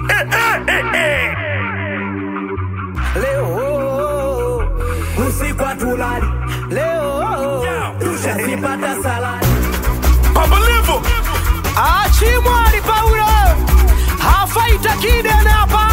Leo usiku tulali, leo tushazipata saladi. Papa Levo Achimwari Paulo hafaita kidene hapa.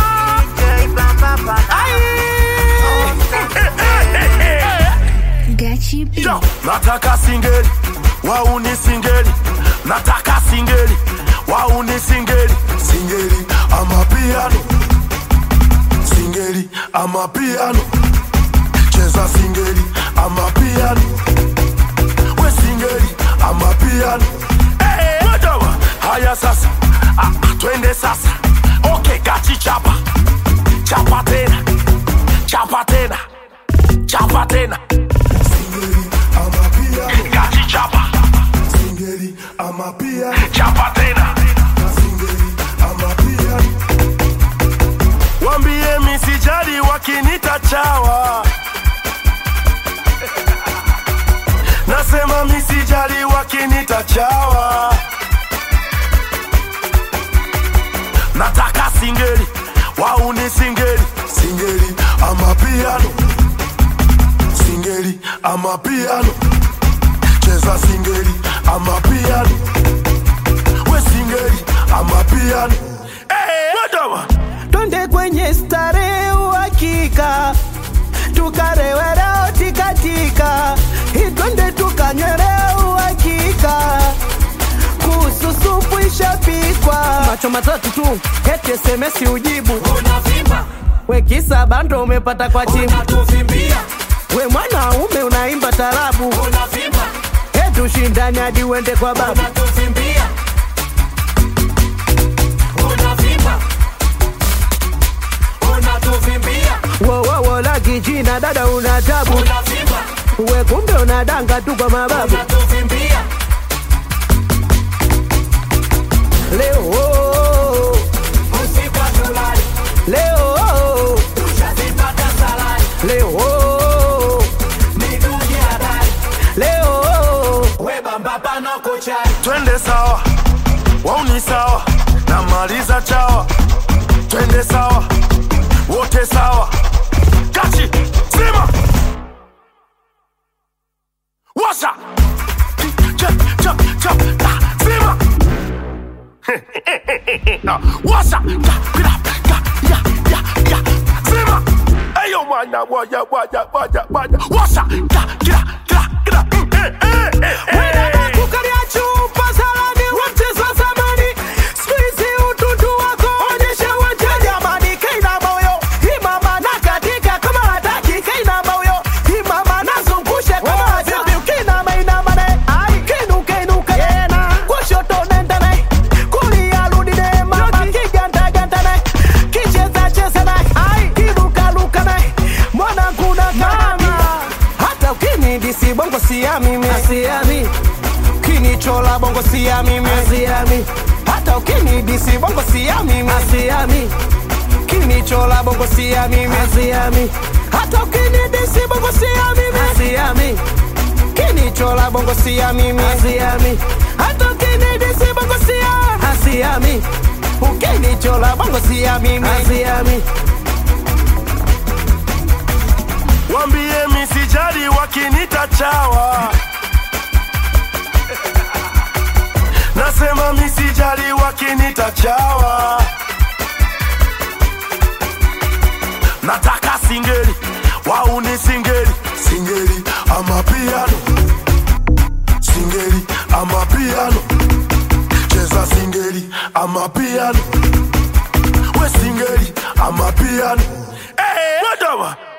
Yo, nataka singeli, wauni singeli. Nataka singeli, wauni singeli. Singeli ama piano, singeli ama piano. Cheza singeli ama piano, we singeli ama piano. Wadawa, haya sasa, twende sasa. Okay, gachi chapa, chapa tena, chapa tena, chapa tena. Singeli ama piano, gachi chapa. Singeli ama piano, chapa tena. Singeli ama piano. Wambie misijali wakinita chawa. Nasema misijali wakinita chawa. Nataka singeli, wauni singeli. Singeli ama piano, singeli ama piano. Cheza singeli ama piano, we singeli ama piano. Wadawa Twende kwenye starehe uhakika, tukarewera tikatika. Twende tukanyere uhakika, kuhusu supu ishapikwa. Macho matatu tu, eti SMS ujibu. Unavimba we kisa bando umepata kwa chimu. Unatuvimbia we mwanaume unaimba tarabu. Unavimba eti ushindani hadi uende kwa babu. Unatuvimbia unavimba unatuvimbia. Wo la kijina dada unatabu. Unavimba we kumbe unadanga tu kwa mababu. Unatuvimbia leo usiku tulali, leo tushazipata saladi. Leo midugi hadari, leo we bamba pano kuchai. twende sawa, wauni sawa, namaliza chawa. Twende sawa, wote sawa. Gachi, zima washa. Chap, chap, chap, zima washa. Zima. Ayo wanya, wanya, wanya, wanya, wanya. Washa. Bongo siya mimi, siami. Kini chola bongo siya mimi, siami. Hata ukini disi bongo siya mimi, siami. Kini chola bongo siya mimi, siami. Hata ukini disi bongo siya mimi, siami. Kini chola bongo siya mimi, siami. Hata ukini disi bongo siya, siami. Ukini chola bongo siya mimi, siami. Wambie misijali wakinita chawa. Nasema misijali wakinita chawa. Nataka singeli, wauni singeli. Singeli ama piano, singeli ama piano. Cheza singeli ama piano, we singeli ama piano. Wadawa